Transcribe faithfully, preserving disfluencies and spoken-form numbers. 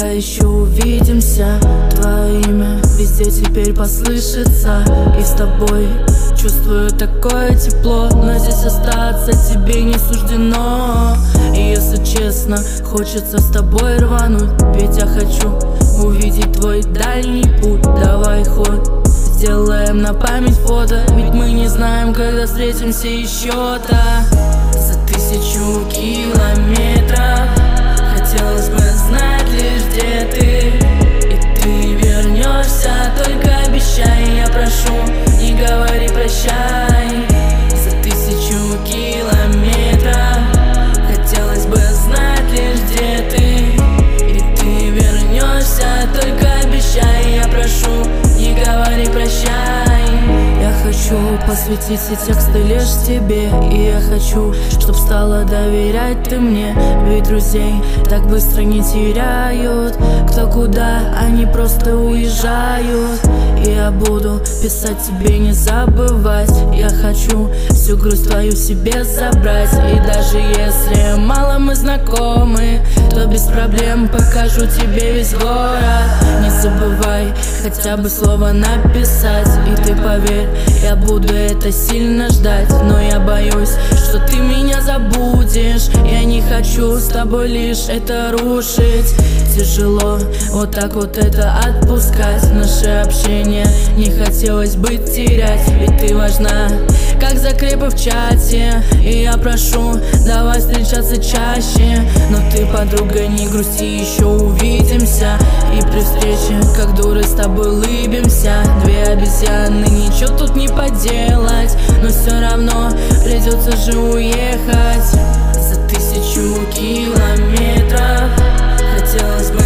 когда еще увидимся? Твое имя везде теперь послышится, и с тобой чувствую такое тепло. Но здесь остаться тебе не суждено. И если честно, хочется с тобой рвануть, ведь я хочу увидеть твой дальний путь. Давай ход сделаем на память фото, ведь мы не знаем, когда встретимся еще-то. За тысячу километров хотелось бы знать лишь, где ты. И ты вернешься, только обещай, я прошу, не говори прощай. За тысячу километров хотелось бы знать лишь, где ты. И ты вернешься, только обещай, я прошу, не говори прощай. Я хочу посвятить все тексты лишь тебе, и я хочу, чтоб стала доверять ты мне. Ведь друзей так быстро не теряют, кто куда, они просто уезжают. И я буду писать тебе, не забывать. Я хочу всю грусть твою себе забрать. И даже если мало мы знакомы, то без проблем покажу тебе весь город. Не забывай хотя бы слово написать, и ты поверь, я буду это сильно ждать. Но я боюсь, что ты меня забудешь. Я не хочу с тобой лишь это рушить. Тяжело вот так вот это отпускать. Наше общение не хотелось бы терять, ведь ты важна, как закрепы в чате. И я прошу, давай встречаться чаще. Но ты, подруга, не грусти, еще увидимся. И при встрече, как дуры, с тобой улыбимся. Две обезьяны, ничего тут не поделать, но все равно придется же уехать. За тысячу километров хотелось бы